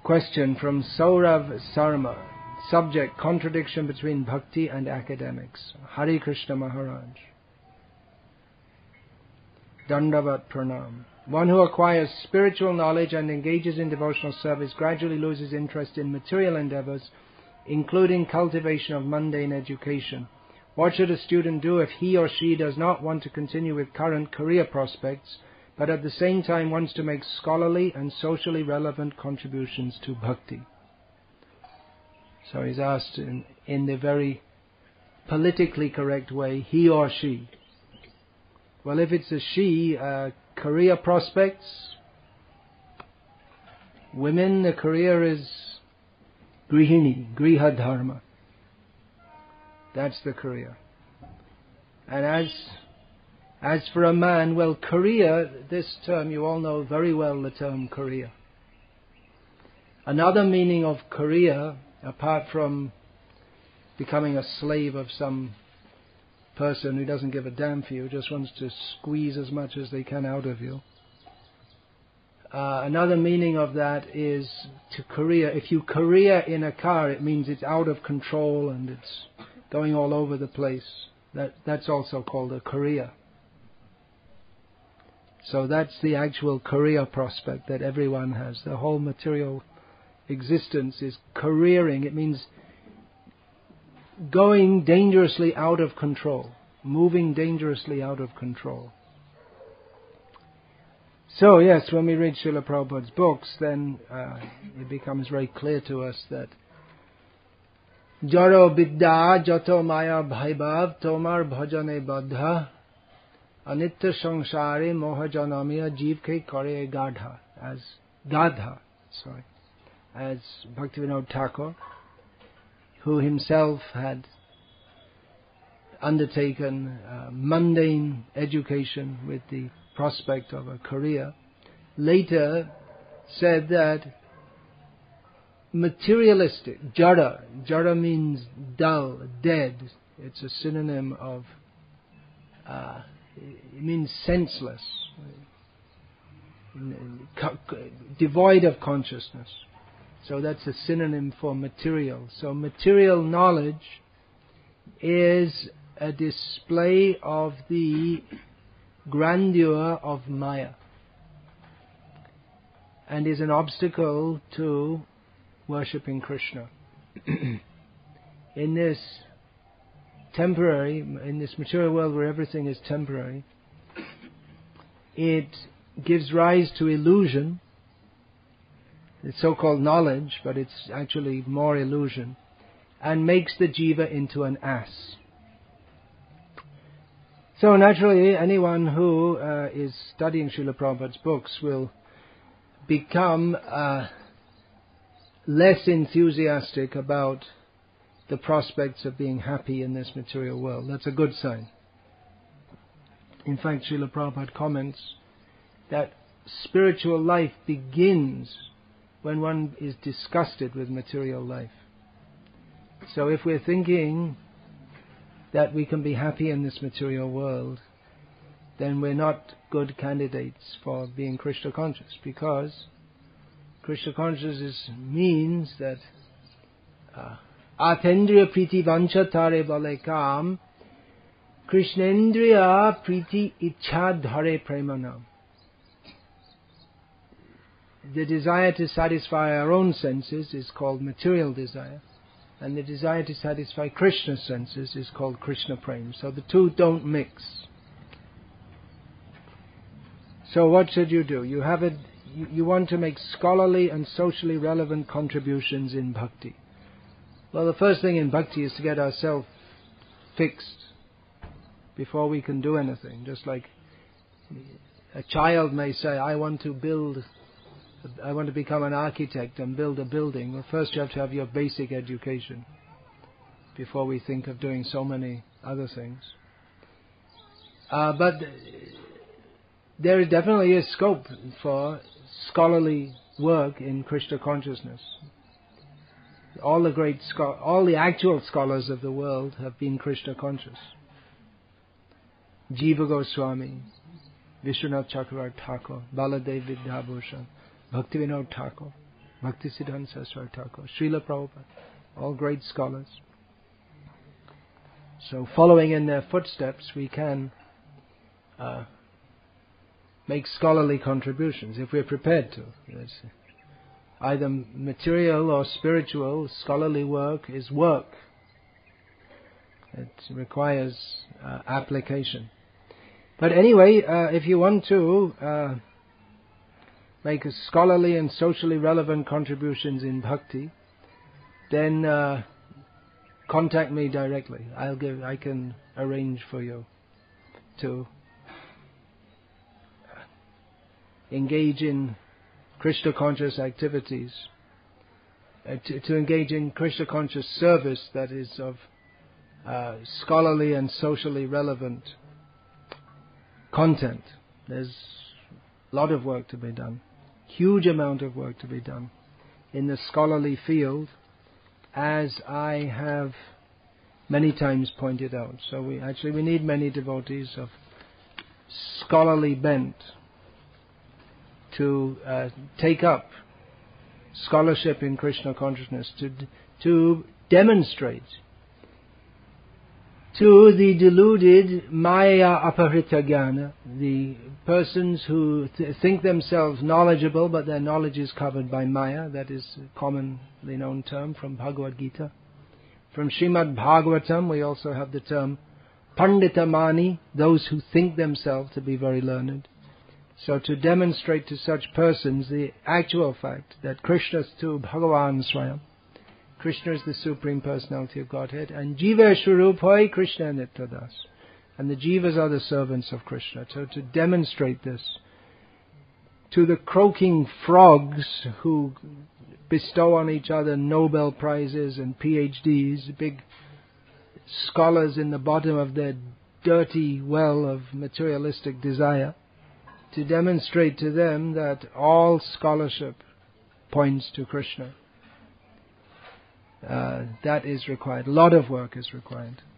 Question from Saurav Sarma. Subject: contradiction between bhakti and academics. Hare Krishna Maharaj. Dandavat Pranam. One who acquires spiritual knowledge and engages in devotional service gradually loses interest in material endeavors, including cultivation of mundane education. What should a student do if he or she does not want to continue with current career prospects, but at the same time wants to make scholarly and socially relevant contributions to bhakti? So he's asked in the very politically correct way, he or she. Well, if it's a she, career prospects, women, the career is grihini, griha dharma. That's the career. And as for a man, well, career, this term, you all know very well the term career. Another meaning of career, apart from becoming a slave of some person who doesn't give a damn for you, just wants to squeeze as much as they can out of you. Another meaning of that is to career. If you career in a car, it means it's out of control and it's going all over the place. That's also called a career. So that's the actual career prospect that everyone has. The whole material existence is careering. It means going dangerously out of control, moving dangerously out of control. So yes, when we read Srila Prabhupada's books, then it becomes very clear to us that Jaro Vidya Jato Maya Bhaibhav Tomar Bhajane Badha Anitya Samsare Moha Janamiya Jeev Ke Kare Gadha, as Bhaktivinoda Thakur, who himself had undertaken mundane education with the prospect of a career, later said that materialistic, jada means dull, dead. It's a synonym of, it means senseless, devoid of consciousness. So that's a synonym for material. So material knowledge is a display of the grandeur of Maya and is an obstacle to worshipping Krishna. In this material world where everything is temporary, it gives rise to illusion. It's so-called knowledge, but it's actually more illusion, and makes the jiva into an ass. So naturally, anyone who is studying Srila Prabhupada's books will become less enthusiastic about the prospects of being happy in this material world. That's a good sign. In fact, Srila Prabhupada comments that spiritual life begins when one is disgusted with material life. So if we're thinking that we can be happy in this material world, then we're not good candidates for being Krishna conscious, because Krishna consciousness means that Atendriya priti vancha tare bale kam Krishnendriya priti ichha dhare premanam. The desire to satisfy our own senses is called material desire, and the desire to satisfy Krishna's senses is called Krishna Prem. So the two don't mix. So what should you do? You want to make scholarly and socially relevant contributions in bhakti. Well, the first thing in bhakti is to get ourselves fixed before we can do anything. Just like a child may say, I want to become an architect and build a building. Well, first you have to have your basic education before we think of doing so many other things. But there definitely is scope for scholarly work in Krishna consciousness. All the actual scholars of the world have been Krishna conscious. Jiva Goswami, Vishwanath Chakravarti Thakur, Baladev Vidyabhushan, Bhaktivinoda Thakur. Bhaktisiddhanta Saraswati Thakur, Srila Prabhupada, all great scholars. So following in their footsteps, we can make scholarly contributions if we're prepared to. There's either material or spiritual scholarly work is work. It requires application. But anyway, if you want to make a scholarly and socially relevant contributions in bhakti, then contact me directly. I can arrange for you to engage in Krishna conscious activities, to engage in Krishna conscious service that is of scholarly and socially relevant content. There's a lot of work to be done, huge amount of work to be done in the scholarly field, as I have many times pointed out. So we need many devotees of scholarly bent to take up scholarship in Krishna consciousness, to demonstrate to the deluded Maya Aparita Jnana, the persons who think themselves knowledgeable but their knowledge is covered by Maya. That is a commonly known term from Bhagavad Gita. From Srimad Bhagavatam we also have the term Panditamani, those who think themselves to be very learned. So to demonstrate to such persons the actual fact that Krishna tu Bhagavan Swayam, Krishna is the Supreme Personality of Godhead, and Jiva Swarupai Krishna Nityadas, and the Jivas are the servants of Krishna. So to demonstrate this to the croaking frogs who bestow on each other Nobel Prizes and PhDs, big scholars in the bottom of their dirty well of materialistic desire, to demonstrate to them that all scholarship points to Krishna. That is required. A lot of work is required.